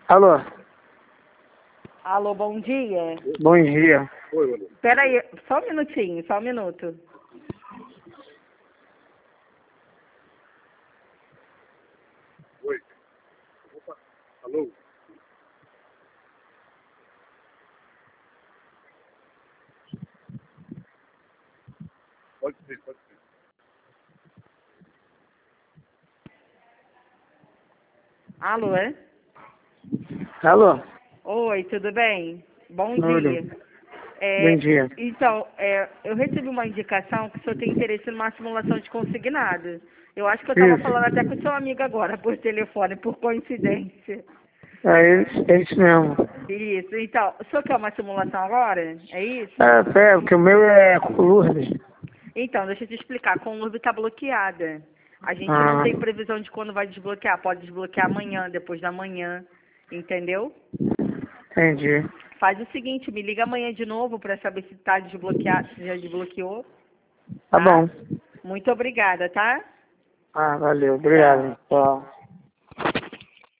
Alô? Alô, bom dia. Bom dia. Espera aí, só um minutinho, só um minuto. Oi. Opa. Alô? Pode ser, pode ser. Alô, é? Alô? Oi, tudo bem? Bom Tudo. dia. Bom dia. Então, eu recebi uma indicação que o senhor tem interesse numa simulação de consignado. Eu acho que eu estava Isso. falando até com o seu amigo agora, por telefone, por coincidência. É isso mesmo. Isso, então, o senhor quer uma simulação agora? É isso? Porque o meu é com Lourdes. Então, deixa eu te explicar, com o Urb está bloqueada. A gente não Ah, tem previsão de quando vai desbloquear, pode desbloquear amanhã, depois da manhã, entendeu? entendi. Faz o seguinte, me liga amanhã de novo para saber se tá desbloqueado, se já desbloqueou, Tá tá? bom. Muito obrigada, tá? Valeu. Tchau. Obrigado. Tchau.